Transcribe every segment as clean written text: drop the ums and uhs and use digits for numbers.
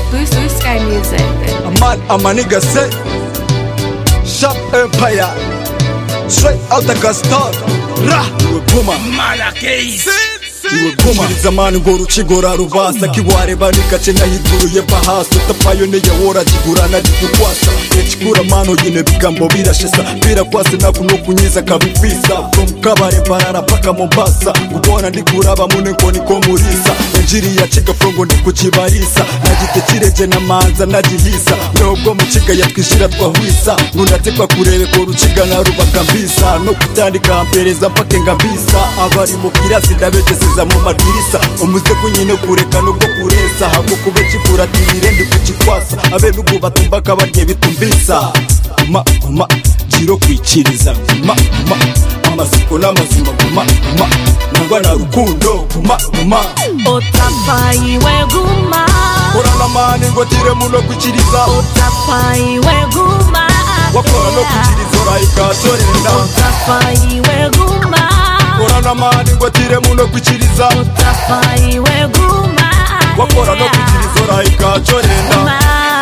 Blue Sky Music. I'm a nigga say Sharp Empire Straight out the Gaston Rah Iwe Puma Malakais Iwe Puma Zamani ngoro chigora rubasa Kiwareba nikache na higuruye bahasa Tapayo neye wora jigurana jikukwasa Echikura mano yine bigambo birashesa Birakwase na kuno kunyiza kabifisa From kabare barara paka Mombasa Kubona ndikuraba munenko niko murisa Enjiri ya chiga frongo ndikuchibarisa Najite chireje na manza najihisa Nubwo muchiga yatwishira twahwisa Ngundatekwa kurebe ko ruchiga na rubakambisa No kutandika ampereza mpake ngambisa Abari mu kirasi ndabegesiza mu madirisa Umuze kunyine kureka nubwo kuresa Hako kubechi kuratirire ndi kuchikwasa Abe nugu batumbaka barye bitumbisa Jiro kwikiriza Amasiko n'amazima Nangwa na rukundo Otapai we guma Korana mani ngo tire muno kwikiriza Otapai we guma Wakora no kwikiriza raika sorenda Otapai we guma Korana mani ngo tire muno kwikiriza Otapai we guma Wakora no kwikiriza raika sorenda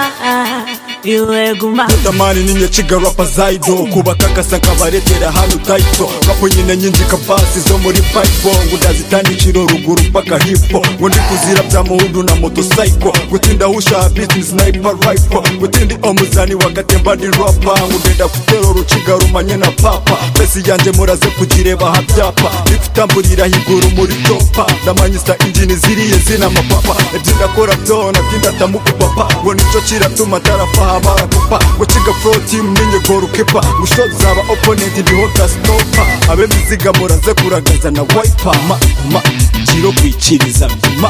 Iwe guma Tamani ninye chiga rapa zaido Kubaka kasa kabaretera hano taito Rapo nyine nyinji kapasi zo muri pipe Ngudazitandikiro ruguru paka hipo Ngundi kuzira bya muhudu na motocycle Gutinda husha business sniper rifle Gutindi omuzani wagatemba ndi rapper Ngudenda kutero ruchiga rumanye na papa Besi yanje muraze kujireba habyapa Nikutamburira higuru muri topa Ndamanyisa injini ziriye zina mapapa Ebyinda kora byona byinda tamuku papa Ngo nico kiratuma tarafa barakupa Guchiga pro team ninye goalkeeper Mushot zaba opponent ndiho gastopa Abe miziga muraze kuragaza na wiper Jiro kwikiriza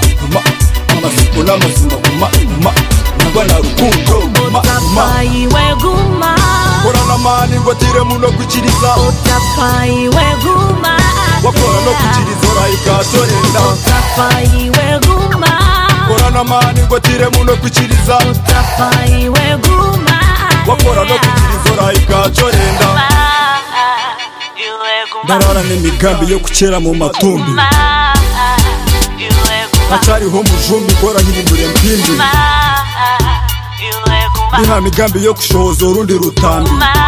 Amasiko n'amazima Nangwa na rukundo Otapai we guma Korana mani ngo tire muno kwikiriza Otapai we guma Wakora no kwikiriza raika sorenda Otapai we guma Korana mani ngo tire muno kwikiriza Otapai we guma Wakora no kwikiriza raika sorenda Ndarara n'imigambi yo kukera mu matumbi Hacariho mujumbi kora hirindure mpimbi Iha migambi yo kushohoza urundi rutambi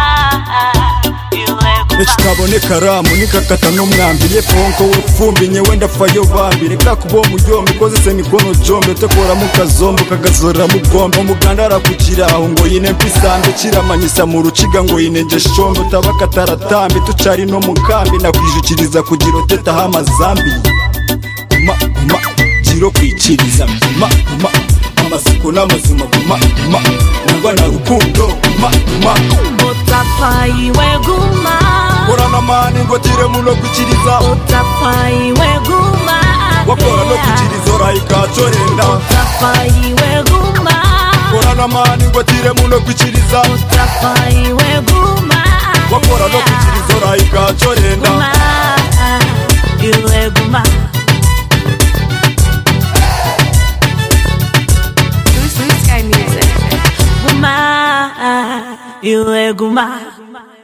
Echikabone karamu nikakata n'umwambi Yefonko wefumbi nyewe ndafayo bambi Reka kubo mujombi kozese mikono jombi Tekora mukazombo kagazora mugombi Umuganda arakugira aho ngo yine mpisambi Kiramanyisa mu ruciga ngo yine nje shombi Tabaka taratambi tucari no mukambi Nakwijukiriza kugira oteta hamazambi Jiro kwikiriza Amasiko n'amazima Nangwa na rukundo Otapai we guma Korana mani ngo tire muno kwikiriza Otapai we guma Wakora no kwikiriza raika sorenda Otapai we guma Korana mani ngo tire muno kwikiriza Otapai we guma Wakora no kwikiriza raika sorenda Iwe guma Blue Sky Music. Guma Iwe guma